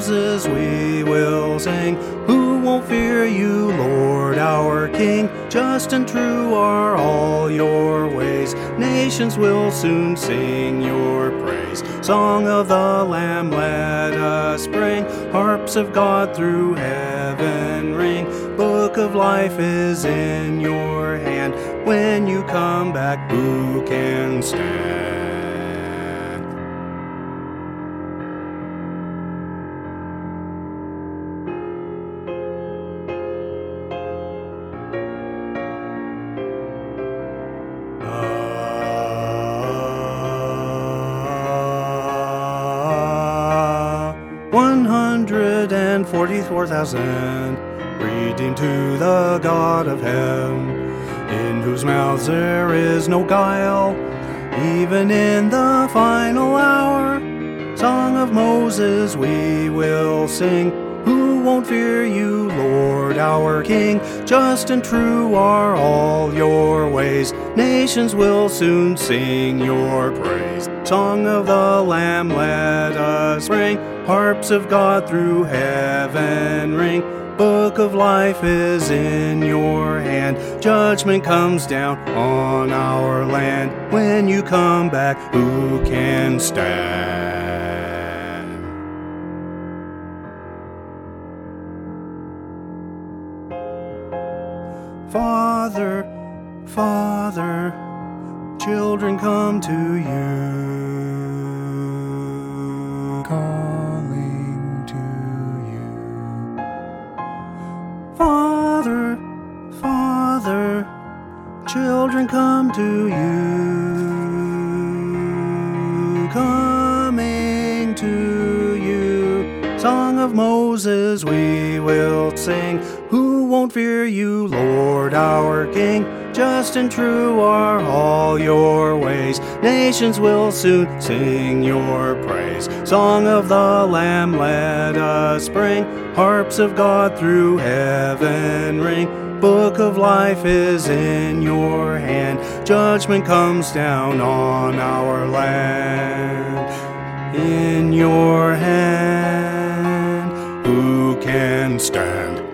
Moses we will sing. Who won't fear you, Lord our King? Just and true are all your ways. Nations will soon sing your praise. Song of the Lamb let us bring. Harps of God through heaven ring. Book of life is in your hand. When you come back, who can stand? 144,000 redeemed to the God of heaven, in whose mouths there is no guile, even in the final hour. Song of Moses we will sing. Who won't fear you, Lord our King? Just and true are all your ways. Nations will soon sing your praise. Song of the Lamb let us ring. Harps of God through heaven ring. Book of life is in your hand. Judgment comes down on our land. When you come back, who can stand? Father, Father, children come to you, calling to you. Father, Father, children come to you, coming to you. Song of Moses we will sing. Who won't fear you, Lord our King? Just and true are all your ways. Nations will soon sing your praise. Song of the Lamb let us bring. Harps of God through heaven ring. Book of life is in your hand. Judgment comes down on our land. In your hand, who can stand?